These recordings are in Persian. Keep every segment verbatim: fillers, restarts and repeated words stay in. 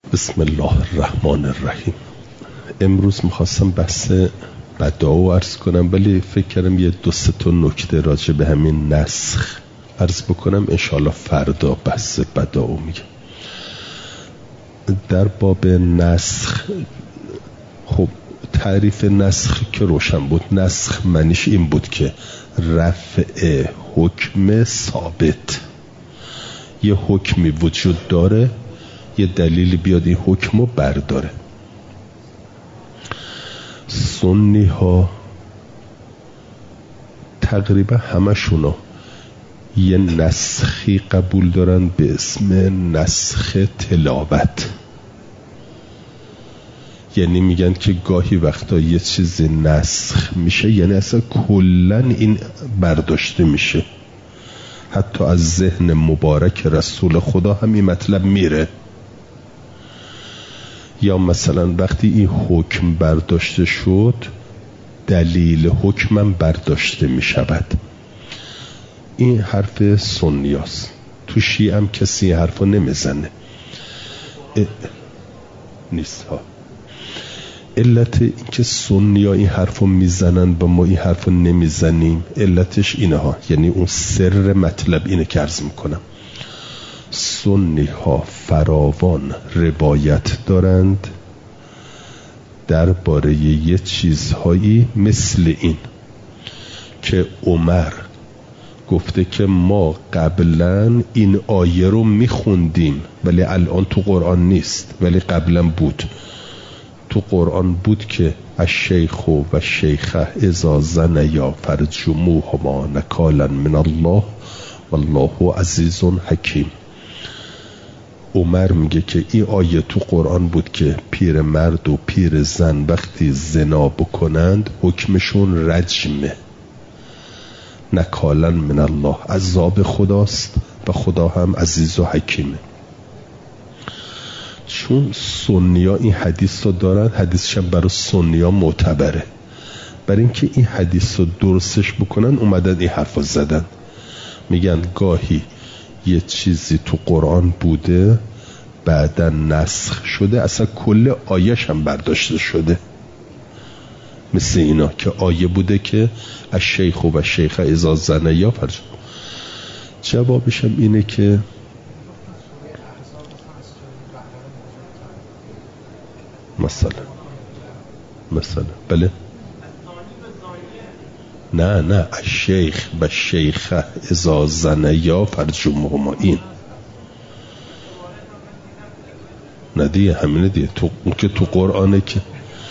بسم الله الرحمن الرحیم. امروز میخواستم بحث بدعا عرض کنم، ولی فکر کردم یه دو سه تا نکته راجع به همین نسخ عرض بکنم، انشاءالله فردا بحث بدعا میگم. در باب نسخ، خب تعریف نسخ که روشن بود، نسخ معنیش این بود که رفع حکم ثابت، یه حکمی وجود داره، یه دلیلی بیاد این حکم رو برداره. سنی ها تقریبا همشونا یه نسخی قبول دارن به اسم نسخ تلاوت، یعنی میگن که گاهی وقتا یه چیزی نسخ میشه یعنی اصلا کلن این برداشته میشه، حتی از ذهن مبارک رسول خدا هم این مطلب میره. یا مثلا وقتی این حکم برداشته شد دلیل حکمم برداشته میشود. این حرف سنیاست. تو شیعه هم کسی حرفو نمیزنه نیست ها. علت این که سنیا این حرفو میزنن و ما این حرفو نمیزنیم علتش اینه ها، یعنی اون سر مطلب اینه که عرض میکنم. سنی ها فراوان روایت دارند درباره یه چیزهایی مثل این که عمر گفته که ما قبلا این آیه رو میخوندیم ولی الان تو قرآن نیست، ولی قبلا بود. تو قرآن بود که الشیخ و الشیخه اذا زنیا فرجموهما نکالا من الله والله عزیز حکیم. عمر میگه که این آیه تو قرآن بود که پیر مرد و پیر زن وقتی زنا بکنند حکمشون رجمه، نکالا من الله، عذاب خداست و خدا هم عزیز و حکیمه. چون سنیا این حدیث رو دارن، حدیثش هم برای سنیا معتبره، برای اینکه این حدیث رو درستش بکنن اومدن این حرف رو زدن. میگن گاهی یه چیزی تو قرآن بوده بعدا نسخ شده، اصلا کل آیش هم برداشته شده. مثل اینا که آیه بوده که الشیخ و الشیخه اذا زنیا فرج. جوابش هم اینه که مثلا مثلا بله نه نه الشیخ و الشیخه اذا زنیا فرجموهما، این نه دیگه، همینه دیگه. تو اون که تو قرآنه که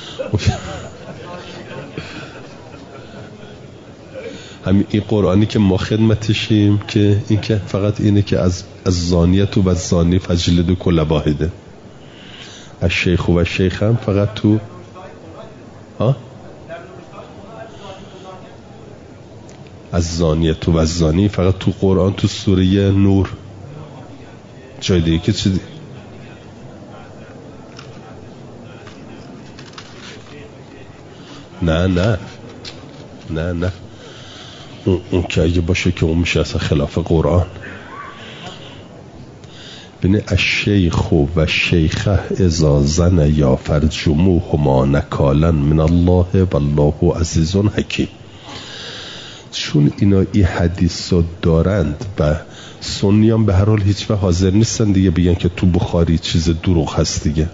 همین این قرآنی که ما خدمتشیم که این که فقط اینه که از از زانیت و زانی فجلدوا کل واحده. الشیخ و الشیخه هم فقط تو ها از زانیت و زانی فقط تو قرآن، تو سوره نور، جای دیگه که چی دی؟ نه نه نه نه اون, اون که اگه باشه که اون میشه اصلا خلاف قرآن. بینه الشیخ و الشیخه اذا زنیا فرجموهما نکالا من الله والله عزیز حکیم. چون اینا این حدیث رو دارند و سنیان به هر حال هیچ وقت حاضر نیستن دیگه بگن که تو بخاری چیز دروغ هست دیگه،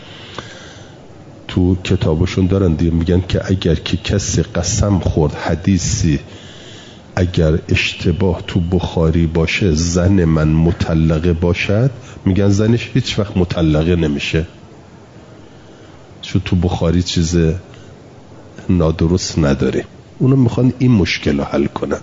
تو کتابشون دارن دیگه، میگن که اگر که کسی قسم خورد حدیثی اگر اشتباه تو بخاری باشه زن من مطلقه باشد، میگن زنش هیچ وقت مطلقه نمیشه، چون تو بخاری چیز نادرست نداره. اونا میخوان این مشکل رو حل کنن.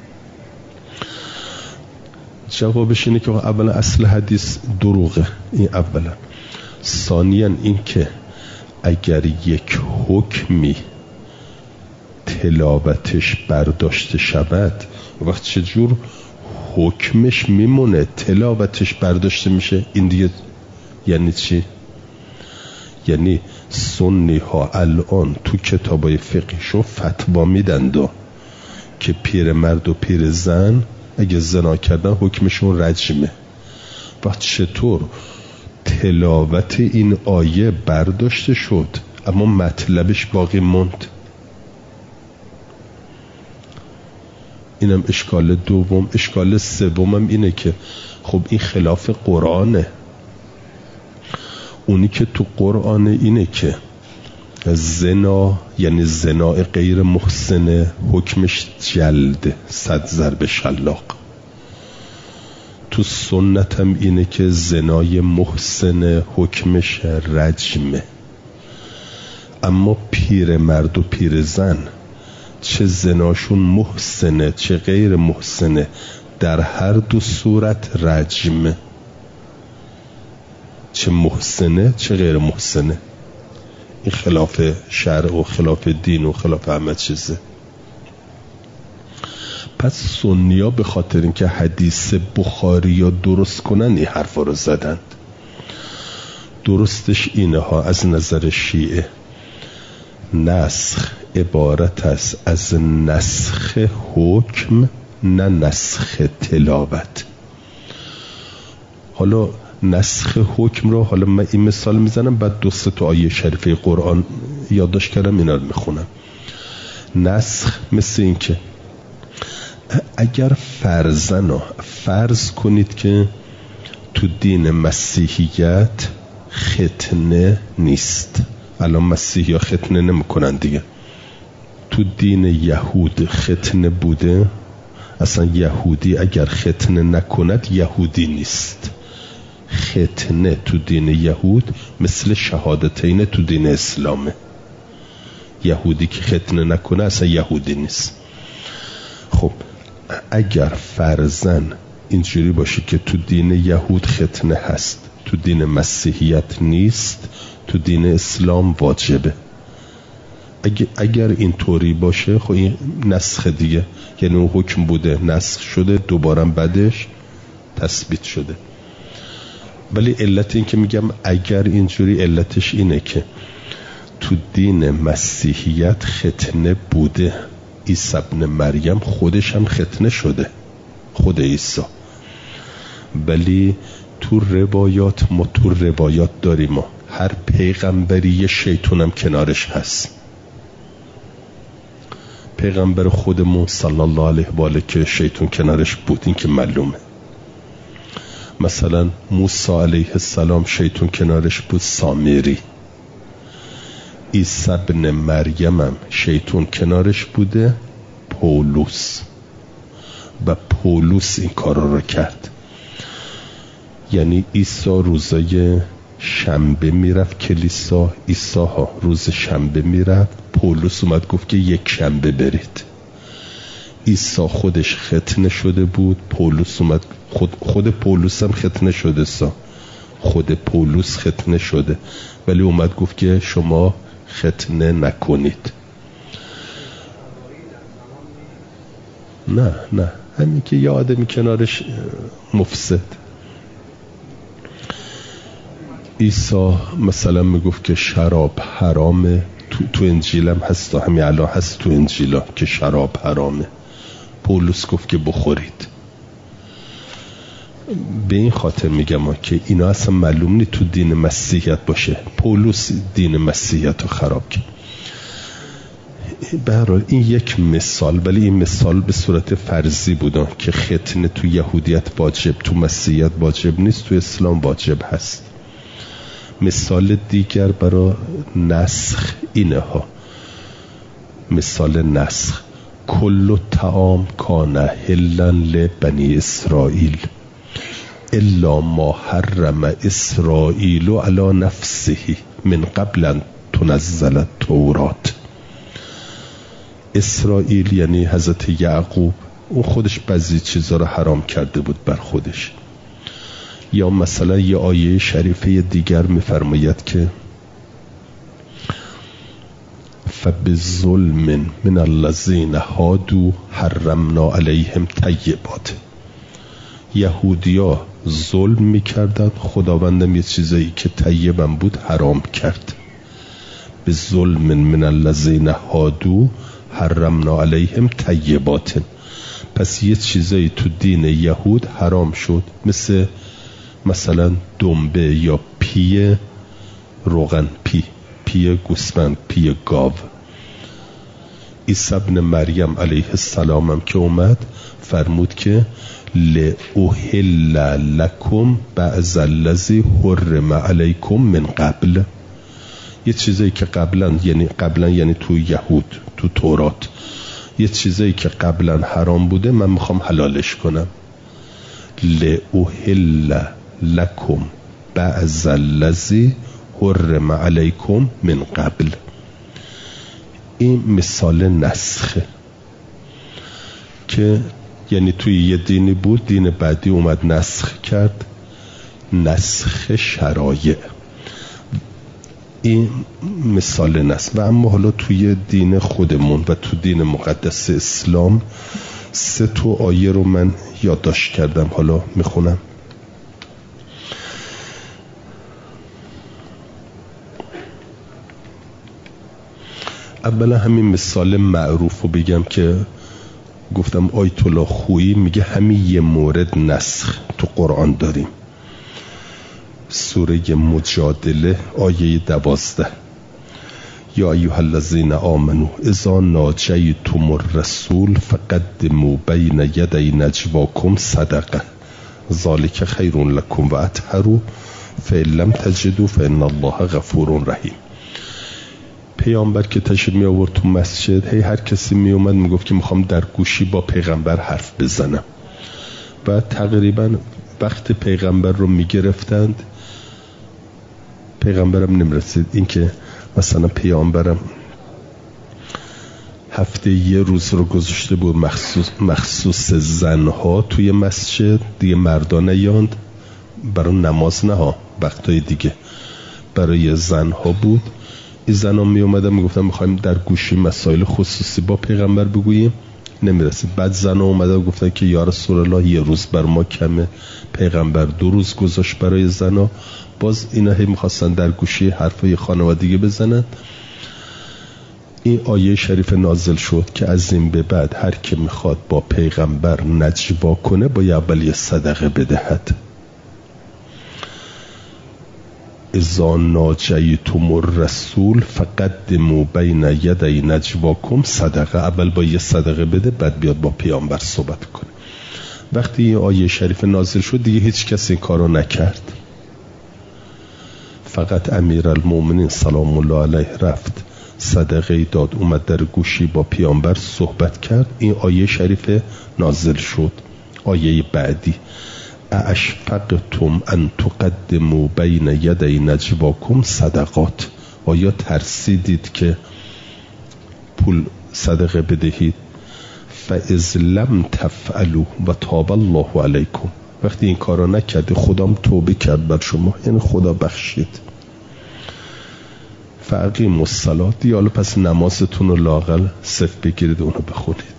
جوابش اینه که اولا اصل حدیث دروغه، این اولا. ثانیاً این که اگر یک حکمی تلاوتش برداشته شود وقت چجور حکمش میمونه تلاوتش برداشته میشه؟ این دیگه یعنی چی؟ یعنی سنی ها الان تو کتابای فقهشون فتوا میدن که پیر مرد و پیر زن اگه زنا کردن حکمشون رجمه. وقت چطور تلاوت این آیه برداشته شد اما مطلبش باقی موند. اینم اشکال دوم. اشکال سومم اینه که خب این خلاف قرآنه. اونی که تو قرآن اینه که زنا، یعنی زنا غیر محسنه، حکمش جلده، صد ضرب شلاق. تو سنت هم اینه که زنای محسنه حکمش رجمه. اما پیر مرد و پیر زن چه زناشون محسنه چه غیر محسنه، در هر دو صورت رجمه، چه محسنه چه غیر محسنه. این خلاف شرع و خلاف دین و خلاف همه چیزه. پس سنیا به خاطر اینکه حدیث بخاری یا درست کنن این حرفا رو زدند. درستش اینه ها از نظر شیعه نسخ عبارت است از نسخ حکم، نه نسخ تلاوت. حالا نسخ حکم رو، حالا من این مثال میزنم بعد دو سه تا آیه شریفه قرآن یادداشت کردم اینا رو میخونم. نسخ مثل این که اگر فرضاً فرض کنید که تو دین مسیحیت ختنه نیست، الان مسیحی ها ختنه نمیکنن دیگه، تو دین یهود ختنه بوده، اصلا یهودی اگر ختنه نکند یهودی نیست. ختنه تو دین یهود مثل شهادتین تو دین اسلامه. یهودی که ختنه نکنه اصلا یهودی نیست. خب اگر فرضاً اینجوری باشه که تو دین یهود ختنه هست، تو دین مسیحیت نیست، تو دین اسلام واجبه، اگر, اگر این طوری باشه خب این نسخ دیگه، یعنی اون حکم بوده نسخ شده دوباره بعدش تثبیت شده. ولی علت این که میگم اگر اینجوری، علتش اینه که تو دین مسیحیت ختنه بوده. عیسی ابن مریم خودش هم ختنه شده، خود عیسی. ولی تو روایات ما تو روایات داریم ما هر پیغمبری یه شیطون هم کنارش هست. پیغمبر خودمون صلی الله علیه و آله که شیطون کنارش بود این که معلومه. مثلا موسی علیه السلام شیطون کنارش بود، سامری. عیسی ابن مریم هم شیطون کنارش بوده، پولس. و پولس این کارا رو کرد. یعنی عیسی روزای شنبه میرفت کلیسا، عیسی ها روز شنبه میرفت، پولس اومد گفت که یک شنبه برید. عیسی خودش ختنه شده بود، پولس اومد، خود, خود پولس هم ختنه شده سا خود پولس ختنه شده، ولی اومد گفت که شما ختنه نکنید. نه نه همین که یه آدمی کنارش مفسد. عیسی مثلا میگفت که شراب حرامه، تو, تو انجیلم هست، همین الان هست تو انجیلا که شراب حرامه. پولس گفت که بخورید. به این خاطر میگم که اینا اصلا معلوم نی تو دین مسیحیت باشه. پولس دین مسیحیت رو خراب کرد. برای این یک مثال، ولی این مثال به صورت فرضی بوده که ختنه تو یهودیت واجب، تو مسیحیت واجب نیست، تو اسلام واجب هست. مثال دیگر برای نسخ اینه ها. مثال نسخ کل طعام کان حلا لبنی اسرائیل الا ما حرم اسرائیل علی نفسه من قبل ان تنزل التورات. اسرائیل یعنی حضرت یعقوب، اون خودش بعضی چیزا رو حرام کرده بود بر خودش. یا مثلا یه آیه شریفه دیگر میفرماید که فبظلم من الذین هادوا حرمنا علیهم طیبات. یهودیا ظلم میکردند، خداوندم یه چیزایی که طیبم بود حرام کرد. به ظلم من الذین هادوا حرمنا علیهم طیبات. پس یه چیزایی تو دین یهود حرام شد، مثل مثلا دنبه یا پی روغن، پی پی گوسفند، پی گاو. عیسی ابن مریم علیه السلام هم که اومد فرمود که لأحل لکم بعض الذی حرم علیکم من قبل. یه چیزایی که قبلا، یعنی قبلا یعنی تو یهود تو تورات، یه چیزایی که قبلا حرام بوده من میخوام حلالش کنم. لأحل لکم بعض الذی حرم علیکم من قبل. این مثال نسخه که یعنی توی یه دینی بود، دین بعدی اومد نسخ کرد، نسخ شرایع. این مثال نسخ. و اما حالا توی دین خودمون و تو دین مقدس اسلام سه تا آیه رو من یادداشت کردم، حالا میخونم. اولا همین مثال معروف رو بگم که گفتم آیت الله خویی میگه همین یه مورد نسخ تو قرآن داریم. سوره مجادله آیه دوازده، یا ایها الذین آمنوا اذا ناجیتم الرسول فقدموا بین یدی نجواکم صدقه ذلک خیر لکم و اطهر فإن لم تجدوا فإن الله غفور رحیم. پیامبر که تشریف می آورد تو مسجد، هی هر کسی می اومد می گفت که میخوام در گوشی با پیغمبر حرف بزنم. و تقریبا وقت پیغمبر رو می گرفتند، پیغمبرم نمی رسید. این که مثلا پیامبرم هفته یه روز رو گذاشته بود مخصوص, مخصوص زنها توی مسجد، دیگه مردان نیاند، برای نماز نه ها، وقتای دیگه برای زنها بود. این زن ها می اومدن می گفتن میخوایم در گوشی مسائل خصوصی با پیغمبر بگوییم، نمی رسید. بعد زن ها اومدن گفتن که یا رسول الله یه روز بر ما کمه، پیغمبر دو روز گذاشت برای زن ها. باز اینا هی میخواستن در گوشی حرفای خانوادگی بزنن. این آیه شریف نازل شد که از این به بعد هر که میخواد با پیغمبر نجوا کنه باید اول یه صدقه بدهد. اذا ناجیتم الرسول فقدموا بین یدی نجواکم صدقه. اول با یه صدقه بده، بعد بیاد با پیامبر صحبت کنه. وقتی این آیه شریف نازل شد دیگه هیچ کس این کارو نکرد، فقط امیرالمومنین سلام الله علیه رفت صدقه داد، اومد در گوشی با پیامبر صحبت کرد. این آیه شریف نازل شد. آیه بعدی، اشفقتم ان تقدموا بین یدی نجواکم صدقات. آیا ترسیدید که پول صدقه بدهید؟ فاذ لم تفعلوا و تاب الله علیکم. وقتی این کارا نکردی خدام توبه کرد بر شما، یعنی خدا بخشید. فاقیموا الصلاة، دیالا پس نمازتون رو لااقل صفر بگیرید اونو بخونید.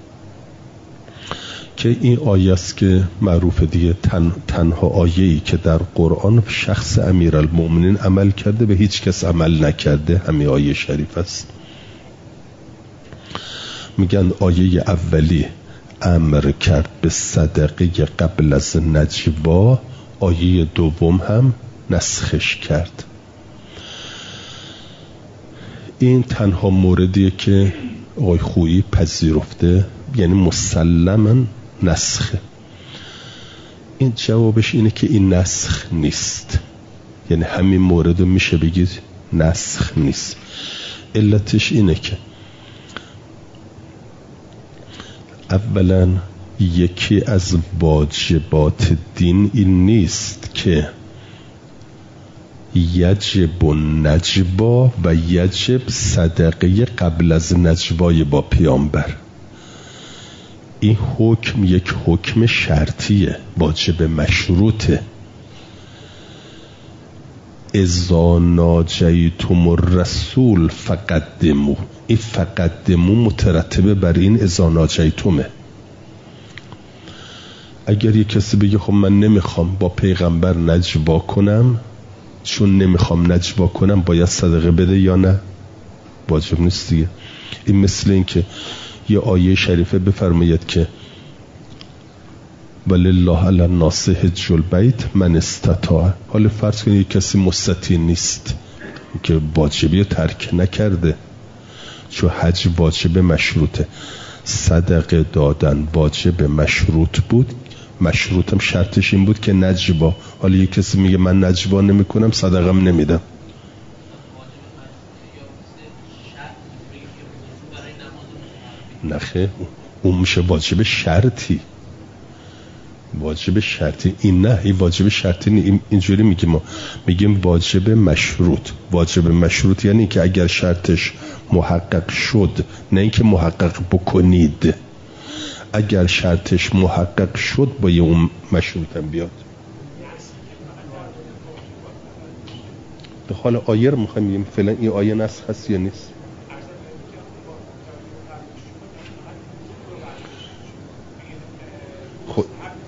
که این آیه است که معروف دیگه، تن، تنها آیه‌ای که در قرآن شخص امیرالمومنین عمل کرده به هیچ کس عمل نکرده همین آیه شریف است. میگن آیه اولی امر کرد به صدقه قبل از نجوا، آیه دوم هم نسخش کرد. این تنها موردیه که آقای خویی پذیرفته، یعنی مسلماً نسخه. این جوابش اینه که این نسخ نیست، یعنی همین مورد رو میشه بگید نسخ نیست. علتش اینه که اولا یکی از واجبات دین این نیست که یجب نجوا و یجب صدقه قبل از نجوای با پیامبر. این حکم یک حکم شرطیه، واجب مشروطه. اذا ناجیتم الرسول فقدموا، این فقدموا مترتبه بر این اذا ناجیتمه. اگر یک کسی بگه خب من نمیخوام با پیغمبر نجوا کنم، چون نمیخوام نجوا کنم باید صدقه بده یا نه؟ واجب نیست دیگه. این مثل این که یه آیه شریفه بفرماید که ولله علی الناس حج البیت من استطاع. حالا فرض کنید کسی مستطیع نیست که واجبی ترک نکرده، چون حج واجب مشروطه، صدقه دادن واجب مشروط بود، مشروطم شرطش این بود که نجوا. حالا یک کسی میگه من نجوا نمی کنم صدقم نمیدم، نخه اون میشه واجب شرطی، واجب شرطی. این نه، این واجب شرطی نی. اینجوری میگیم، ما میگیم واجب مشروط. واجب مشروط یعنی که اگر شرطش محقق شد، نه اینکه محقق بکنید، اگر شرطش محقق شد با یه اون مشروطم بیاد. حالا آیه رو میخوایم بگیم فعلا این آیه نسخ هست یا نیست؟ خب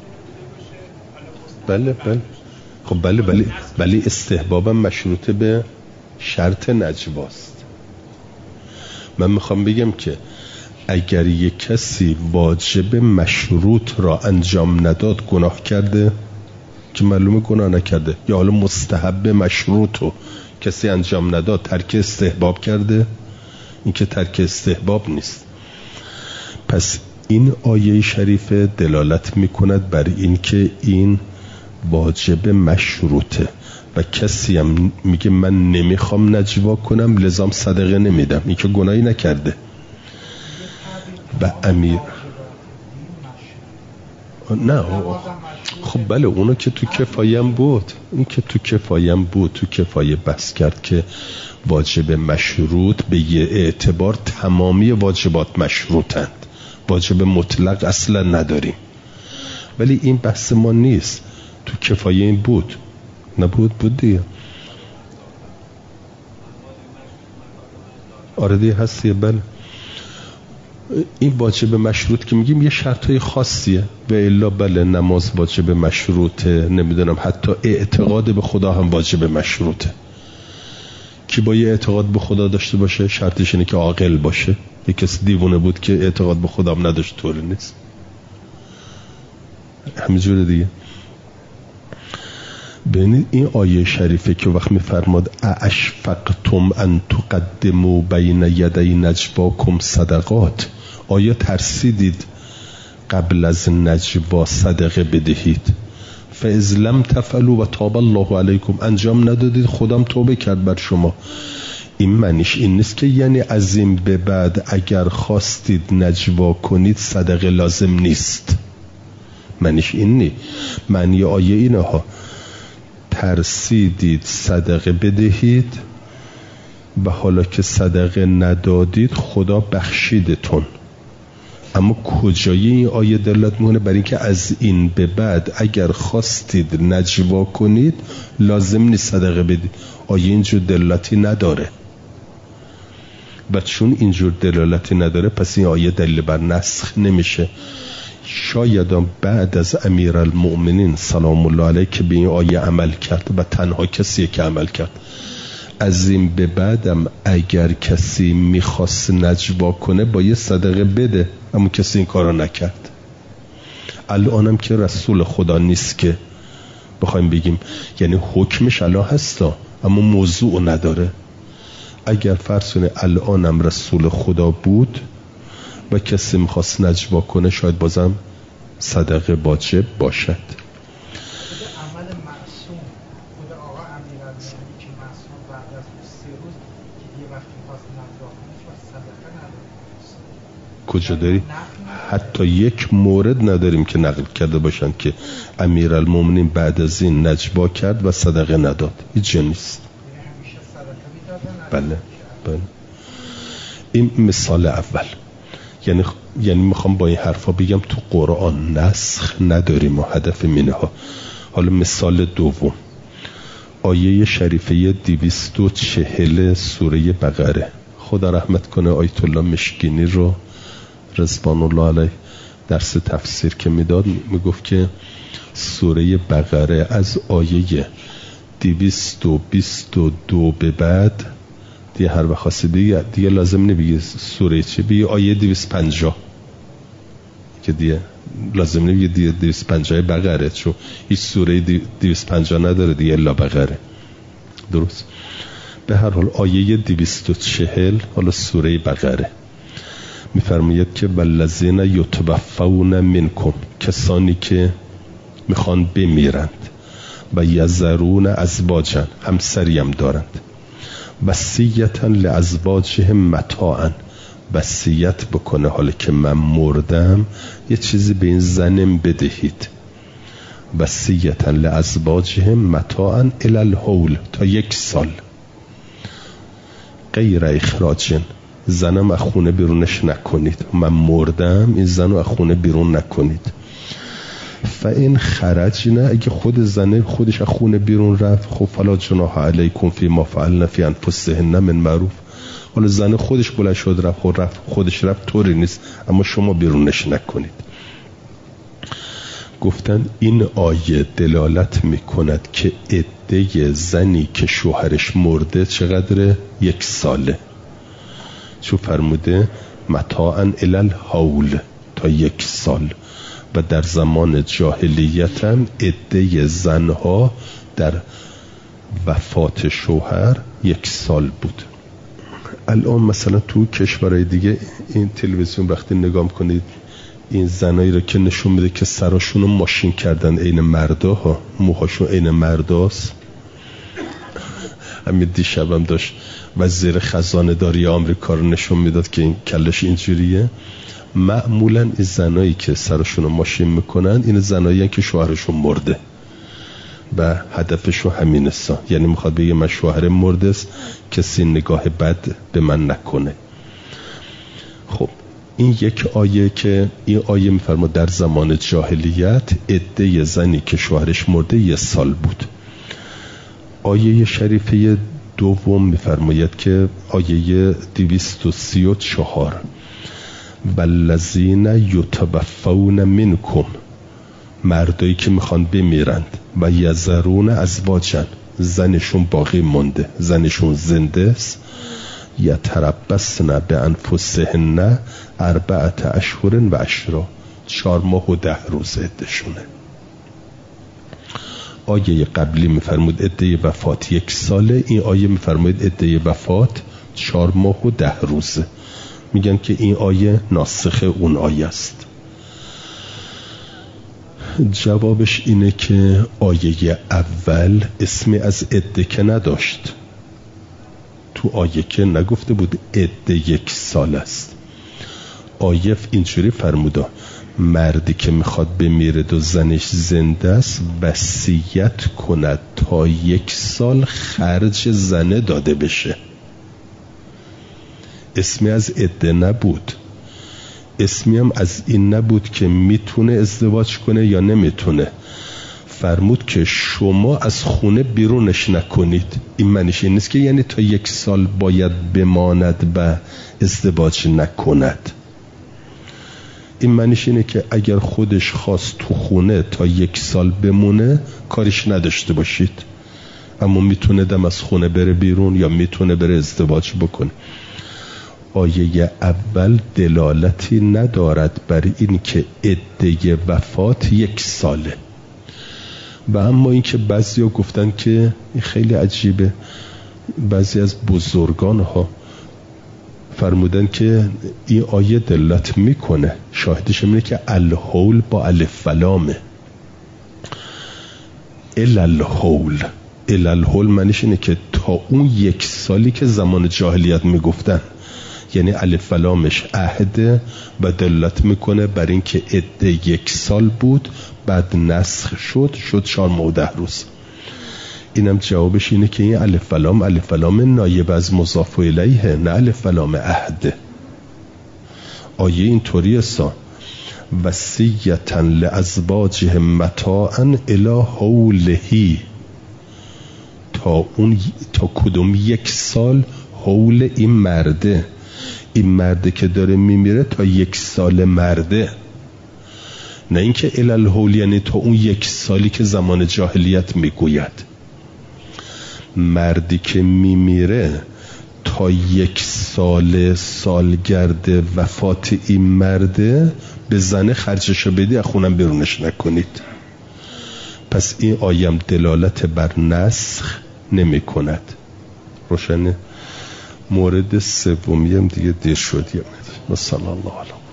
بله بله خب بله بله بله استحبابم مشروطه به شرط نجواست. من میخوام بگم که اگر یک کسی واجب مشروط را انجام نداد گناه کرده، که معلومه گناه نکرده، یا حالا مستحب مشروط رو کسی انجام نداد ترک استحباب کرده، این که ترک استحباب نیست. پس این آیه شریف دلالت میکند بر این که این واجب مشروطه و کسی هم میگه من نمیخوام نجوا کنم لزام صدقه نمیدم، این که گناهی نکرده. و امیر نه خب بله اونو که تو کفایم بود، این که تو کفایم بود، تو کفایه بس کرد که واجب مشروط به یه اعتبار تمامی واجبات مشروطند، واجب مطلق اصلا نداریم. ولی این بحث ما نیست، تو کفایه این بود نبود بود دیگه. آره دیگه هستیه. بله این واجب مشروط که میگیم یه شرطای خاصیه و الا بله نماز واجب مشروطه، نمیدونم حتی اعتقاد به خدا هم واجب مشروطه. کی با یه اعتقاد به خدا داشته باشه شرطش اینه که عاقل باشه. یه کسی دیوونه بود که اعتقاد به خدا هم نداشت طور نیست، همینجوره دیگه. ببینید این آیه شریفه که وقت میفرماد اشفقتم ان تقدموا بین یدی نجواکم صدقات، آیا ترسیدید قبل از نجوا صدقه بدهید؟ فاذ لم تفعلوا و تاب الله علیکم، انجام ندادید خودم توبه کرد بر شما. این معنیش این نیست که یعنی از این به بعد اگر خواستید نجوا کنید صدقه لازم نیست، معنیش این نی. معنی آیه اینه ها ترسیدید صدقه بدهید و حالا که صدقه ندادید خدا بخشیدتون. اما کجای این آیه دلالت میکنه بر این که از این به بعد اگر خواستید نجوا کنید لازم نیست صدقه بدید؟ آیه اینجور دلالتی نداره و چون اینجور دلالتی نداره پس این آیه دلیل بر نسخ نمیشه. شاید بعد از امیرالمؤمنین سلام الله علیه که به این آیه عمل کرد و تنها کسیه که عمل کرد، از این به بعدم اگر کسی میخواست نجوا کنه با یه صدقه بده، اما کسی این کارو نکرد. الانم که رسول خدا نیست که بخوایم بگیم یعنی حکمش الان هستا اما موضوع نداره. اگر فرض کنه الانم رسول خدا بود و کسی میخواست نجوا کنه شاید بازم صدقه واجب باشد. عمل معصوم خود آقا امیرالمومنین که معصوم بعد از سه روز که یه وقت میخواست نجوا کنه صدقه نداره. کجا داری؟ حتی یک مورد نداریم که نقل کرده باشن که امیرالمومنین بعد از این نجوا کرد و صدقه نداد. هیچ نیست. همیشه صدقه میدادن. بله بله. این مثال اول. یعنی یعنی میخوام با این حرفا بگم تو قرآن نسخ نداریم و هدف منه ها. حالا مثال دوم آیه شریفه دویست و چهل سوره بقره. خدا رحمت کنه آیت الله مشکینی رو رضوان الله علیه درس تفسیر که میداد میگفت که سوره بقره از آیه دویست و بیست و دو به بعد دیگه هر وقت خواستی دیگه, دیگه لازم نبیگه سوره چه، بگه آیه دویست و پنجاه که دیگه لازم نیست یه دویست پنجاه بقره، چون هیچ سوره دویست پنجاه نداره دیگه الا بقره. درست؟ به هر حال آیه دویست و چهل حالا سوره بقره میفرماید که والذین یتوفون منکم، کسانی که میخوان بمیرند، و یذرون ازواجا، همسری هم دارند، وصیتا لازواجهم متاعا، وصیت بکنه حالا که من مردم یه چیزی به این زنم بدهید. وصیتا لازواجهم متاعا الی الحول، تا یک سال، غیر اخراج، زنم از خونه بیرونش نکنید، من مردم این زنو از خونه بیرون نکنید. فاین خرجنا، اگه خود زنه خودش از خونه بیرون رفت، خب فلا جناح علیکم فی ما فعلن فی انفسهن من معروف. حالا زنه خودش بلند شد رفت، خود رفت خودش رفت طوری نیست، اما شما بیرونش نکنید. گفتن این آیه دلالت میکند که عده زنی که شوهرش مرده چقدره؟ یک ساله، چون فرموده متاعا الی الحول، تا یک سال. و در زمان جاهلیت هم عده زنها در وفات شوهر یک سال بود. الان مثلا تو کشورهای دیگه این تلویزیون وقتی نگاه کنید این زنایی رو که نشون میده که سراشون رو ماشین کردن عین مردا ها، موهاشون عین مرداست. همین دیشبم داشت وزیر خزانه داری آمریکا رو نشون میداد که این کلش اینجوریه. معمولا این زنایی که سرشون رو ماشین میکنن این زنایی هن که شوهرشون مرده و هدفشون همین است، یعنی میخواد بگه من شوهرم مرده است، کسی نگاه بد به من نکنه. خب این یک آیه که این آیه میفرما در زمان جاهلیت عده زنی که شوهرش مرده یه سال بود. آیه شریفه دوم میفرماید که آیه دویست و سی و چهار والذین یتوفون منکم، مردایی که میخوان بمیرند، و یذرون ازواجا، زنشون باقی مونده، زنشون زنده است، یتربصن بانفسهن اربعة اشهر و عشرا، چهار ماه و ده روز عده‌شونه. آیه قبلی میفرمود عده وفات یک ساله، این آیه میفرمود عده وفات چهار ماه و ده روزه. میگن که این آیه ناسخ اون آیه است. جوابش اینه که آیه اول اسمی از عده که نداشت، تو آیه که نگفته بود عده یک سال است. آیه اینجوری فرموده مردی که میخواد بمیره و زنش زنده است وصیت کند تا یک سال خرج زنه داده بشه. اسمی از عده نبود، اسمی هم از این نبود که میتونه ازدواج کنه یا نمیتونه. فرمود که شما از خونه بیرونش نکنید. این معنیش این نیست که یعنی تا یک سال باید بماند و ازدواج نکند. این معنیش اینه که اگر خودش خواست تو خونه تا یک سال بمونه کارش نداشته باشید، اما میتونه دم از خونه بره بیرون یا میتونه بره ازدواج بکنه. آیه اول دلالتی ندارد بر این که عده وفات یک ساله. و اما این که بعضی ها گفتن که خیلی عجیبه، بعضی از بزرگان ها فرمودن که این آیه دلالت میکنه، شاهدش اینه که الحول با الف و لامه. الالحول، الالحول معنیش اینه که تا اون یک سالی که زمان جاهلیت میگفتن، یعنی الف و لامش عهده و دلالت میکنه بر این که عده یک سال بود، بعد نسخ شد شد چهار ماه و ده روز. اینم جوابش اینه که این الف و لام الف و لام نایب از مضاف الیه، نه الف و لام عهده. آیه اینطوری است وصیتا لازواجهم متاعا الی حوله، تا اون تا کدوم یک سال حول این مرده، این مرده که داره میمیره تا یک سال مرده، نه اینکه الی الحول یعنی تا اون یک سالی که زمان جاهلیت میگوید. مردی که میمیره تا یک سال سالگرد وفات این مرده به زنه خرجشو بدی از خونم بیرونش نکنید. پس این آیم دلالت بر نسخ نمی کند. روشنه؟ مورد سومی هم دیگه دیر شد. یا صلی الله علیه